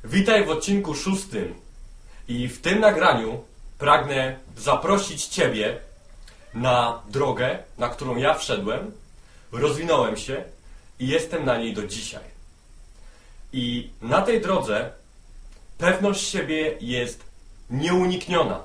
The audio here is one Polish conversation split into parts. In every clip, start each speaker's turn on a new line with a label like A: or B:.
A: Witaj w odcinku 6. I w tym nagraniu pragnę zaprosić Ciebie na drogę, na którą ja wszedłem, rozwinąłem się i jestem na niej do dzisiaj. I na tej drodze pewność siebie jest nieunikniona.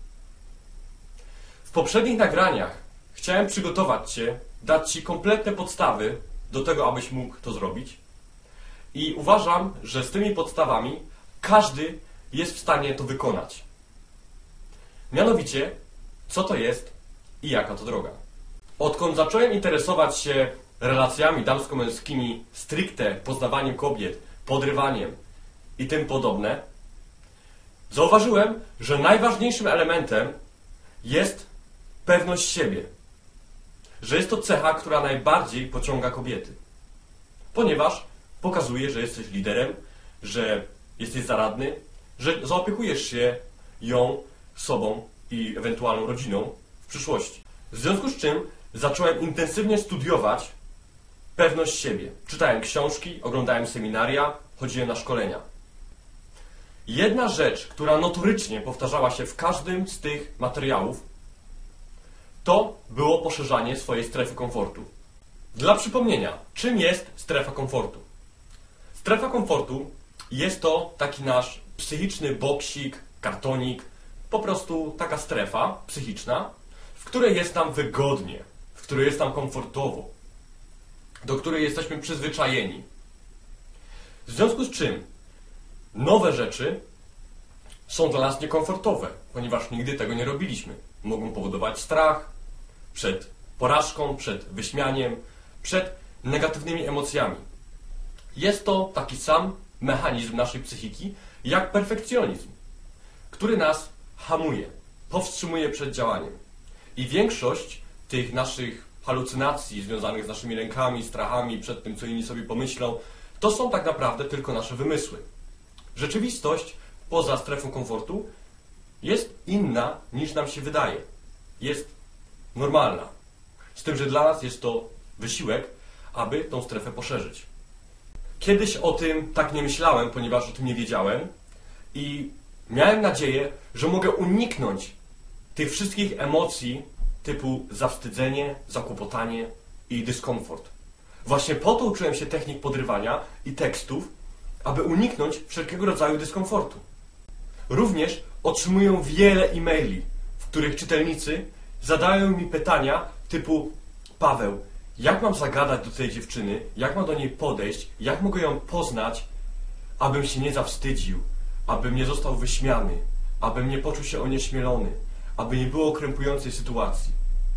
A: W poprzednich nagraniach chciałem przygotować Cię, dać Ci kompletne podstawy do tego, abyś mógł to zrobić. I uważam, że z tymi podstawami każdy jest w stanie to wykonać. Mianowicie, co to jest i jaka to droga. Odkąd zacząłem interesować się relacjami damsko-męskimi, stricte poznawaniem kobiet, podrywaniem i tym podobne, zauważyłem, że najważniejszym elementem jest pewność siebie. Że jest to cecha, która najbardziej pociąga kobiety. Ponieważ pokazuje, że jesteś liderem, że jesteś zaradny, że zaopiekujesz się ją, sobą i ewentualną rodziną w przyszłości. W związku z czym zacząłem intensywnie studiować pewność siebie. Czytałem książki, oglądałem seminaria, chodziłem na szkolenia. Jedna rzecz, która notorycznie powtarzała się w każdym z tych materiałów, to było poszerzanie swojej strefy komfortu. Dla przypomnienia, czym jest strefa komfortu? Strefa komfortu jest to taki nasz psychiczny boksik, kartonik, po prostu taka strefa psychiczna, w której jest nam wygodnie, w której jest nam komfortowo, do której jesteśmy przyzwyczajeni. W związku z czym nowe rzeczy są dla nas niekomfortowe, ponieważ nigdy tego nie robiliśmy. Mogą powodować strach przed porażką, przed wyśmianiem, przed negatywnymi emocjami. Jest to taki sam mechanizm naszej psychiki, jak perfekcjonizm, który nas hamuje, powstrzymuje przed działaniem. I większość tych naszych halucynacji związanych z naszymi lękami, strachami, przed tym, co inni sobie pomyślą, to są tak naprawdę tylko nasze wymysły. Rzeczywistość poza strefą komfortu jest inna, niż nam się wydaje. Jest normalna. Z tym, że dla nas jest to wysiłek, aby tą strefę poszerzyć. Kiedyś o tym tak nie myślałem, ponieważ o tym nie wiedziałem i miałem nadzieję, że mogę uniknąć tych wszystkich emocji typu zawstydzenie, zakłopotanie i dyskomfort. Właśnie po to uczyłem się technik podrywania i tekstów, aby uniknąć wszelkiego rodzaju dyskomfortu. Również otrzymuję wiele e-maili, w których czytelnicy zadają mi pytania typu: Paweł, jak mam zagadać do tej dziewczyny, jak mam do niej podejść, jak mogę ją poznać, abym się nie zawstydził, abym nie został wyśmiany, abym nie poczuł się onieśmielony, aby nie było krępującej sytuacji.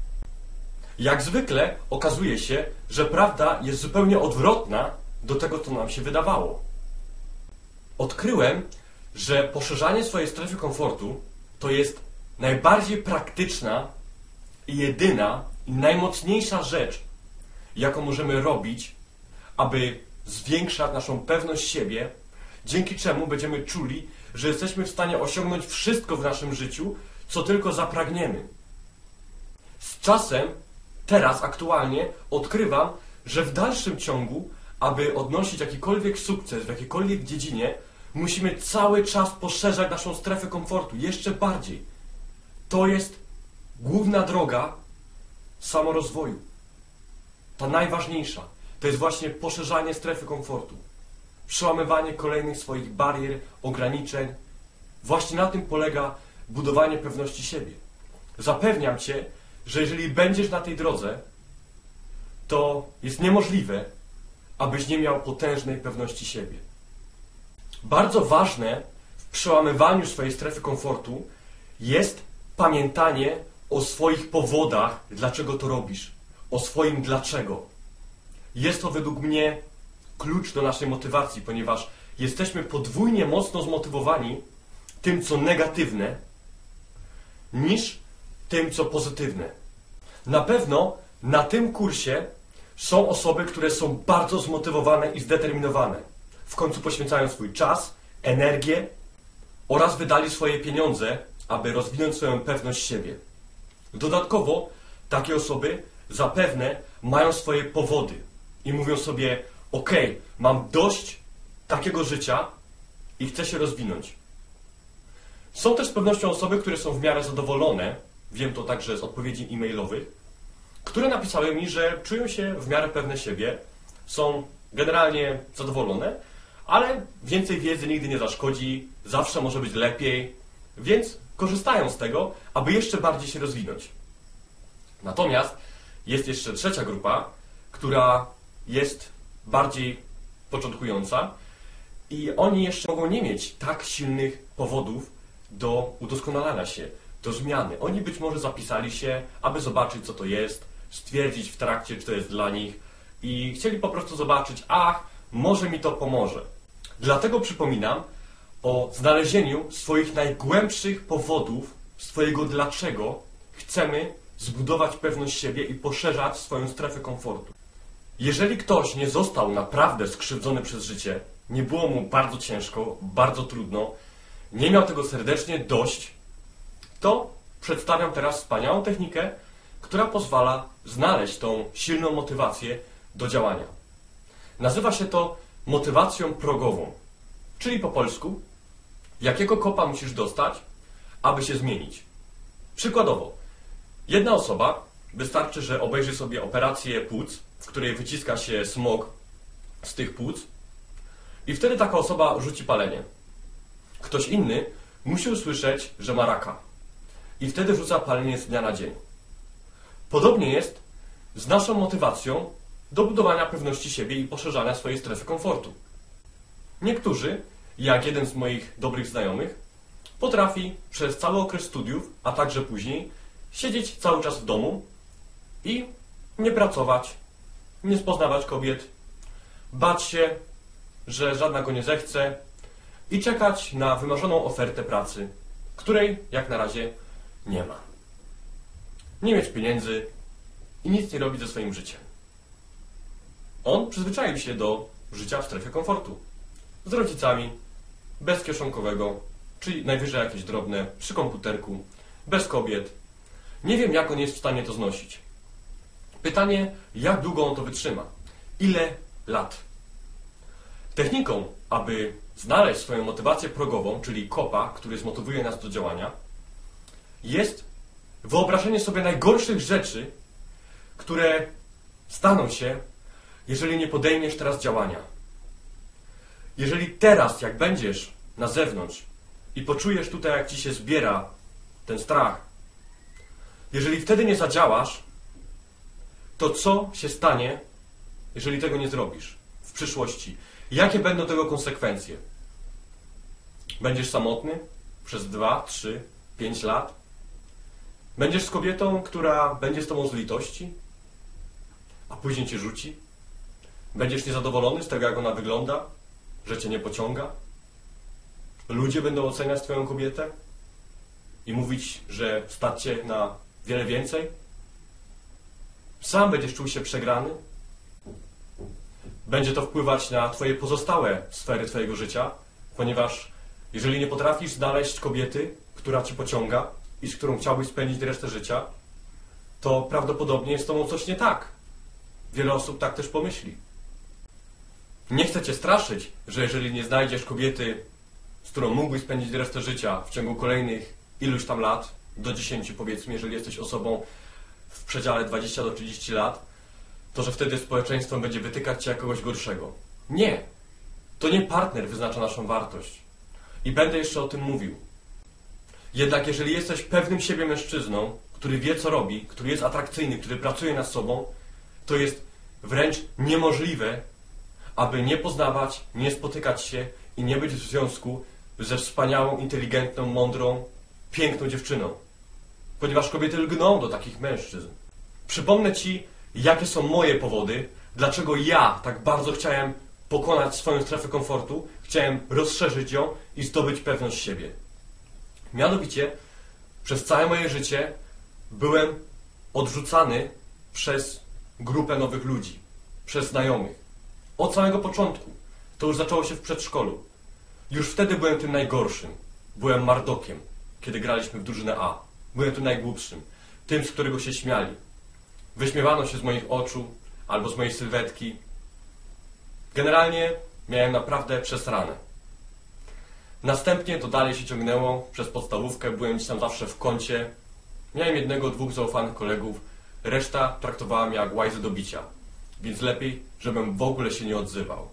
A: Jak zwykle okazuje się, że prawda jest zupełnie odwrotna do tego, co nam się wydawało. Odkryłem, że poszerzanie swojej strefy komfortu to jest najbardziej praktyczna i jedyna i najmocniejsza rzecz, jaką możemy robić, aby zwiększać naszą pewność siebie, dzięki czemu będziemy czuli, że jesteśmy w stanie osiągnąć wszystko w naszym życiu, co tylko zapragniemy. Z czasem, teraz aktualnie, odkrywam, że w dalszym ciągu, aby odnosić jakikolwiek sukces w jakiejkolwiek dziedzinie, musimy cały czas poszerzać naszą strefę komfortu jeszcze bardziej. To jest główna droga samorozwoju. Ta najważniejsza. To jest właśnie poszerzanie strefy komfortu. Przełamywanie kolejnych swoich barier, ograniczeń. Właśnie na tym polega budowanie pewności siebie. Zapewniam Cię, że jeżeli będziesz na tej drodze, to jest niemożliwe, abyś nie miał potężnej pewności siebie. Bardzo ważne w przełamywaniu swojej strefy komfortu jest pamiętanie o swoich powodach, dlaczego to robisz. O swoim dlaczego. Jest to według mnie klucz do naszej motywacji, ponieważ jesteśmy podwójnie mocno zmotywowani tym, co negatywne, niż tym, co pozytywne. Na pewno na tym kursie są osoby, które są bardzo zmotywowane i zdeterminowane. W końcu poświęcają swój czas, energię oraz wydali swoje pieniądze, aby rozwinąć swoją pewność siebie. Dodatkowo takie osoby zapewne mają swoje powody i mówią sobie: ok, mam dość takiego życia, i chce się rozwinąć. Są też z pewnością osoby, które są w miarę zadowolone, wiem to także z odpowiedzi e-mailowych, które napisały mi, że czują się w miarę pewne siebie, są generalnie zadowolone, ale więcej wiedzy nigdy nie zaszkodzi, zawsze może być lepiej, więc korzystają z tego, aby jeszcze bardziej się rozwinąć. Natomiast jest jeszcze trzecia grupa, która jest bardziej początkująca i oni jeszcze mogą nie mieć tak silnych powodów do udoskonalania się, do zmiany. Oni być może zapisali się, aby zobaczyć, co to jest, stwierdzić w trakcie, czy to jest dla nich i chcieli po prostu zobaczyć, może mi to pomoże. Dlatego przypominam o znalezieniu swoich najgłębszych powodów, swojego dlaczego chcemy zbudować pewność siebie i poszerzać swoją strefę komfortu. Jeżeli ktoś nie został naprawdę skrzywdzony przez życie, nie było mu bardzo ciężko, bardzo trudno, nie miał tego serdecznie dość, to przedstawiam teraz wspaniałą technikę, która pozwala znaleźć tą silną motywację do działania. Nazywa się to motywacją progową, czyli po polsku, jakiego kopa musisz dostać, aby się zmienić. Przykładowo, jedna osoba, wystarczy, że obejrzy sobie operację płuc, w której wyciska się smog z tych płuc i wtedy taka osoba rzuci palenie. Ktoś inny musi usłyszeć, że ma raka i wtedy rzuca palenie z dnia na dzień. Podobnie jest z naszą motywacją do budowania pewności siebie i poszerzania swojej strefy komfortu. Niektórzy, jak jeden z moich dobrych znajomych, potrafi przez cały okres studiów, a także później, siedzieć cały czas w domu i nie pracować, nie poznawać kobiet, bać się, że żadna go nie zechce i czekać na wymarzoną ofertę pracy, której jak na razie nie ma. Nie mieć pieniędzy i nic nie robić ze swoim życiem. On przyzwyczaił się do życia w strefie komfortu. Z rodzicami, bez kieszonkowego, czyli najwyżej jakieś drobne, przy komputerku, bez kobiet. Nie wiem, jak on jest w stanie to znosić. Pytanie, jak długo on to wytrzyma? Ile lat? Techniką, aby znaleźć swoją motywację progową, czyli kopa, który zmotywuje nas do działania, jest wyobrażenie sobie najgorszych rzeczy, które staną się, jeżeli nie podejmiesz teraz działania. Jeżeli teraz, jak będziesz na zewnątrz i poczujesz tutaj, jak ci się zbiera ten strach, jeżeli wtedy nie zadziałasz, to co się stanie, jeżeli tego nie zrobisz w przyszłości? Jakie będą tego konsekwencje? Będziesz samotny przez 2, 3, 5 lat? Będziesz z kobietą, która będzie z tobą z litości, a później cię rzuci? Będziesz niezadowolony z tego, jak ona wygląda, że cię nie pociąga? Ludzie będą oceniać twoją kobietę i mówić, że stać cię na wiele więcej? Sam będziesz czuł się przegrany? Będzie to wpływać na twoje pozostałe sfery twojego życia, ponieważ jeżeli nie potrafisz znaleźć kobiety, która cię pociąga i z którą chciałbyś spędzić resztę życia, to prawdopodobnie jest z tobą coś nie tak. Wiele osób tak też pomyśli. Nie chcę cię straszyć, że jeżeli nie znajdziesz kobiety, z którą mógłbyś spędzić resztę życia w ciągu kolejnych iluś tam lat, do 10 powiedzmy, jeżeli jesteś osobą w przedziale 20 do 30 lat, to że wtedy społeczeństwo będzie wytykać cię jako kogoś gorszego. Nie! To nie partner wyznacza naszą wartość. I będę jeszcze o tym mówił. Jednak jeżeli jesteś pewnym siebie mężczyzną, który wie co robi, który jest atrakcyjny, który pracuje nad sobą, to jest wręcz niemożliwe, aby nie poznawać, nie spotykać się i nie być w związku ze wspaniałą, inteligentną, mądrą, piękną dziewczyną. Ponieważ kobiety lgną do takich mężczyzn. Przypomnę ci, jakie są moje powody, dlaczego ja tak bardzo chciałem pokonać swoją strefę komfortu, chciałem rozszerzyć ją i zdobyć pewność siebie. Mianowicie, przez całe moje życie byłem odrzucany przez grupę nowych ludzi, przez znajomych. Od samego początku. To już zaczęło się w przedszkolu. Już wtedy byłem tym najgorszym. Byłem mardokiem, kiedy graliśmy w drużynę A. Byłem tym najgłupszym. Tym, z którego się śmiali. Wyśmiewano się z moich oczu albo z mojej sylwetki. Generalnie miałem naprawdę przesrane. Następnie to dalej się ciągnęło przez podstawówkę, byłem gdzieś tam zawsze w kącie. Miałem jednego, dwóch zaufanych kolegów, reszta traktowała mnie jak łajzy do bicia, więc lepiej, żebym w ogóle się nie odzywał.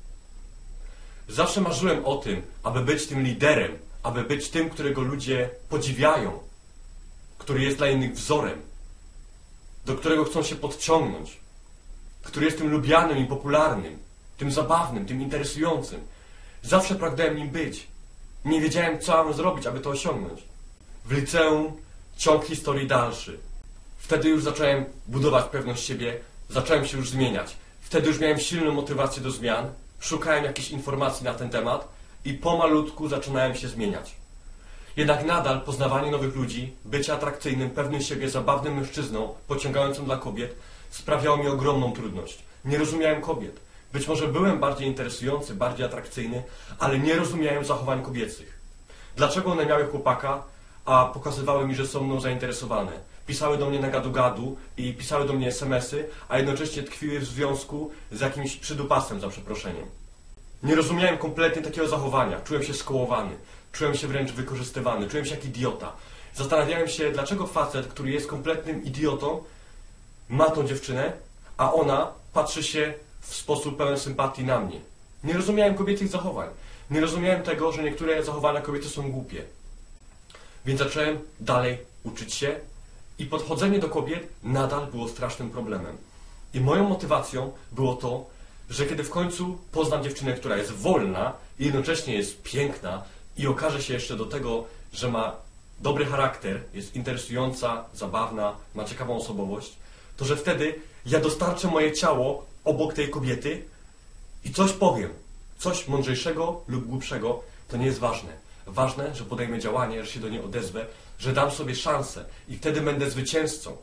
A: Zawsze marzyłem o tym, aby być tym liderem, aby być tym, którego ludzie podziwiają, który jest dla innych wzorem, do którego chcą się podciągnąć, który jest tym lubianym i popularnym, tym zabawnym, tym interesującym. Zawsze pragnąłem nim być. Nie wiedziałem, co mam zrobić, aby to osiągnąć. W liceum ciąg historii dalszy. Wtedy już zacząłem budować pewność siebie, zacząłem się już zmieniać. Wtedy już miałem silną motywację do zmian, szukałem jakichś informacji na ten temat i pomalutku zaczynałem się zmieniać. Jednak nadal poznawanie nowych ludzi, bycie atrakcyjnym, pewnym siebie, zabawnym mężczyzną, pociągającym dla kobiet, sprawiało mi ogromną trudność. Nie rozumiałem kobiet. Być może byłem bardziej interesujący, bardziej atrakcyjny, ale nie rozumiałem zachowań kobiecych. Dlaczego one miały chłopaka, a pokazywały mi, że są mną zainteresowane? Pisały do mnie na gadu-gadu i pisały do mnie SMS-y, a jednocześnie tkwiły w związku z jakimś przydupasem, za przeproszeniem. Nie rozumiałem kompletnie takiego zachowania. Czułem się skołowany. Czułem się wręcz wykorzystywany. Czułem się jak idiota. Zastanawiałem się, dlaczego facet, który jest kompletnym idiotą, ma tą dziewczynę, a ona patrzy się w sposób pełen sympatii na mnie. Nie rozumiałem kobiecych zachowań. Nie rozumiałem tego, że niektóre zachowania kobiety są głupie. Więc zacząłem dalej uczyć się i podchodzenie do kobiet nadal było strasznym problemem. I moją motywacją było to, że kiedy w końcu poznam dziewczynę, która jest wolna i jednocześnie jest piękna i okaże się jeszcze do tego, że ma dobry charakter, jest interesująca, zabawna, ma ciekawą osobowość, to że wtedy ja dostarczę moje ciało obok tej kobiety i coś powiem. Coś mądrzejszego lub głupszego, to nie jest ważne. Ważne, że podejmę działanie, że się do niej odezwę, że dam sobie szansę i wtedy będę zwycięzcą.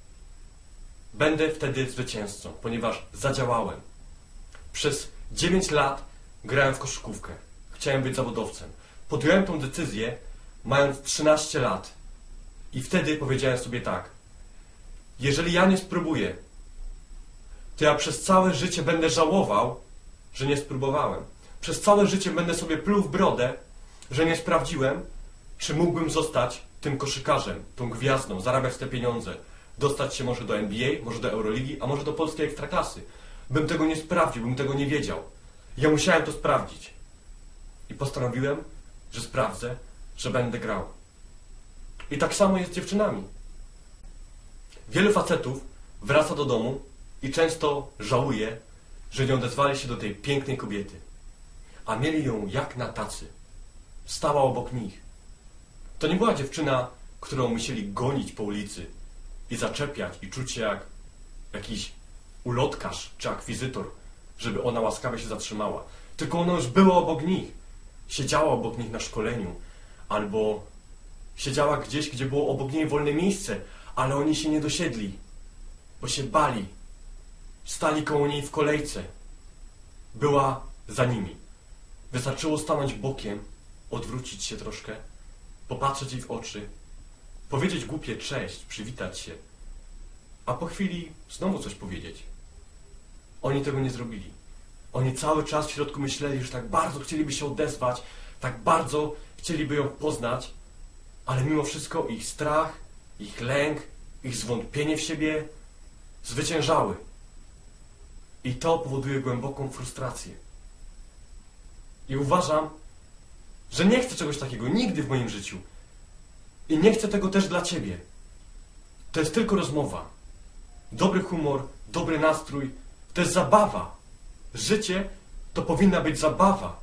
A: Będę wtedy zwycięzcą, ponieważ zadziałałem. Przez 9 lat grałem w koszykówkę. Chciałem być zawodowcem. Podjąłem tą decyzję, mając 13 lat. I wtedy powiedziałem sobie tak. Jeżeli ja nie spróbuję, to ja przez całe życie będę żałował, że nie spróbowałem. Przez całe życie będę sobie pluł w brodę, że nie sprawdziłem, czy mógłbym zostać tym koszykarzem, tą gwiazdą, zarabiać te pieniądze, dostać się może do NBA, może do Euroligi, a może do polskiej ekstraklasy. Bym tego nie sprawdził, bym tego nie wiedział. Ja musiałem to sprawdzić. I postanowiłem, że sprawdzę, że będę grał. I tak samo jest z dziewczynami. Wielu facetów wraca do domu i często żałuje, że nie odezwali się do tej pięknej kobiety. A mieli ją jak na tacy. Stała obok nich. To nie była dziewczyna, którą musieli gonić po ulicy i zaczepiać i czuć się jak jakiś ulotkarz czy akwizytor, żeby ona łaskawie się zatrzymała. Tylko ona już była obok nich. Siedziała obok nich na szkoleniu. Albo siedziała gdzieś, gdzie było obok niej wolne miejsce, ale oni się nie dosiedli, bo się bali. Stali koło niej w kolejce. Była za nimi. Wystarczyło stanąć bokiem, odwrócić się troszkę, popatrzeć jej w oczy, powiedzieć głupie cześć, przywitać się, a po chwili znowu coś powiedzieć. Oni tego nie zrobili. Oni cały czas w środku myśleli, że tak bardzo chcieliby się odezwać, tak bardzo chcieliby ją poznać, ale mimo wszystko ich strach, ich lęk, ich zwątpienie w siebie zwyciężały. I to powoduje głęboką frustrację. I uważam, że nie chcę czegoś takiego nigdy w moim życiu. I nie chcę tego też dla ciebie. To jest tylko rozmowa. Dobry humor, dobry nastrój, to jest zabawa. Życie to powinna być zabawa.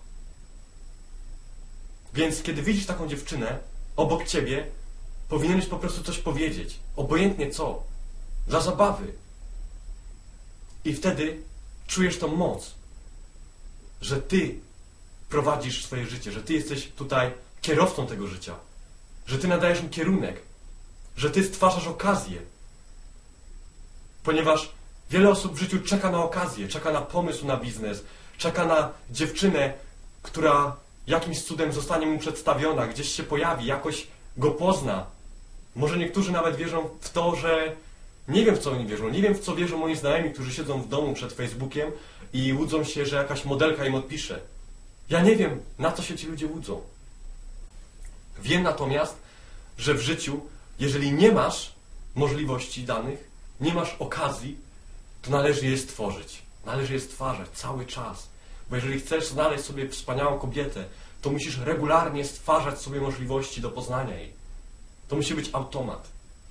A: Więc kiedy widzisz taką dziewczynę obok ciebie, powinieneś po prostu coś powiedzieć. Obojętnie co. Dla zabawy. I wtedy czujesz tą moc, że ty prowadzisz swoje życie, że ty jesteś tutaj kierowcą tego życia, że ty nadajesz mu kierunek, że ty stwarzasz okazję. Ponieważ wiele osób w życiu czeka na okazję, czeka na pomysł na biznes, czeka na dziewczynę, która jakimś cudem zostanie mu przedstawiona, gdzieś się pojawi, jakoś go pozna. Może niektórzy nawet wierzą w to, że nie wiem, w co oni wierzą. Nie wiem, w co wierzą moi znajomi, którzy siedzą w domu przed Facebookiem i łudzą się, że jakaś modelka im odpisze. Ja nie wiem, na co się ci ludzie łudzą. Wiem natomiast, że w życiu, jeżeli nie masz możliwości danych, nie masz okazji, to należy je stworzyć. Należy je stwarzać cały czas. Bo jeżeli chcesz znaleźć sobie wspaniałą kobietę, to musisz regularnie stwarzać sobie możliwości do poznania jej. To musi być automat.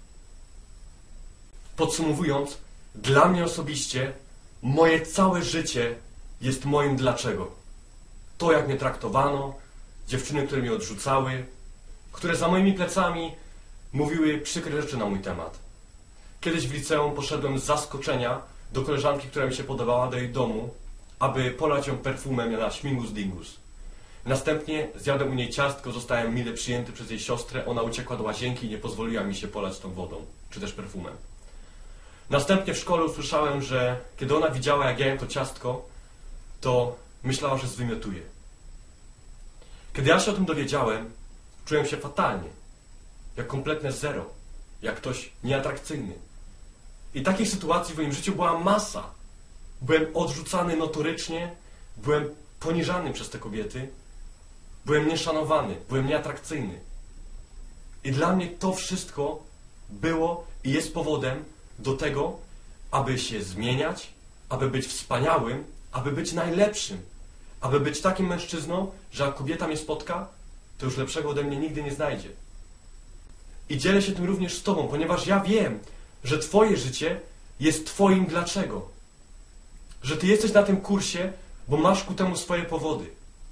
A: Podsumowując, dla mnie osobiście moje całe życie jest moim dlaczego. To, jak mnie traktowano, dziewczyny, które mnie odrzucały, które za moimi plecami mówiły przykre rzeczy na mój temat. Kiedyś w liceum poszedłem z zaskoczenia do koleżanki, która mi się podobała, do jej domu, aby polać ją perfumem na śmigus dingus. Następnie zjadłem u niej ciastko, zostałem mile przyjęty przez jej siostrę, ona uciekła do łazienki i nie pozwoliła mi się polać tą wodą, czy też perfumem. Następnie w szkole usłyszałem, że kiedy ona widziała, jak ja jem to ciastko, to myślała, że zwymiotuję. Kiedy ja się o tym dowiedziałem, czułem się fatalnie, jak kompletne zero, jak ktoś nieatrakcyjny. I takich sytuacji w moim życiu była masa. Byłem odrzucany notorycznie, byłem poniżany przez te kobiety, byłem nieszanowany, byłem nieatrakcyjny. I dla mnie to wszystko było i jest powodem do tego, aby się zmieniać, aby być wspaniałym, aby być najlepszym, aby być takim mężczyzną, że jak kobieta mnie spotka, to już lepszego ode mnie nigdy nie znajdzie. I dzielę się tym również z Tobą, ponieważ ja wiem, że Twoje życie jest Twoim dlaczego. Że Ty jesteś na tym kursie, bo masz ku temu swoje powody.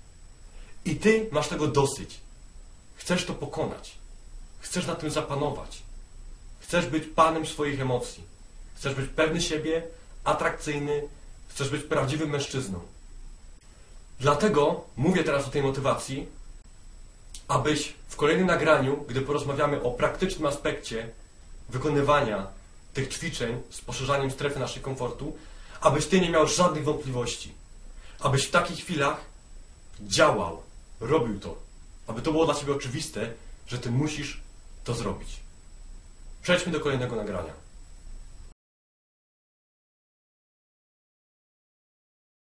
A: I Ty masz tego dosyć. Chcesz to pokonać. Chcesz na tym zapanować. Chcesz być panem swoich emocji. Chcesz być pewny siebie, atrakcyjny. Chcesz być prawdziwym mężczyzną. Dlatego mówię teraz o tej motywacji, abyś w kolejnym nagraniu, gdy porozmawiamy o praktycznym aspekcie wykonywania tych ćwiczeń z poszerzaniem strefy naszej komfortu, abyś Ty nie miał żadnych wątpliwości. Abyś w takich chwilach działał, robił to. Aby to było dla Ciebie oczywiste, że Ty musisz to zrobić. Przejdźmy do kolejnego nagrania.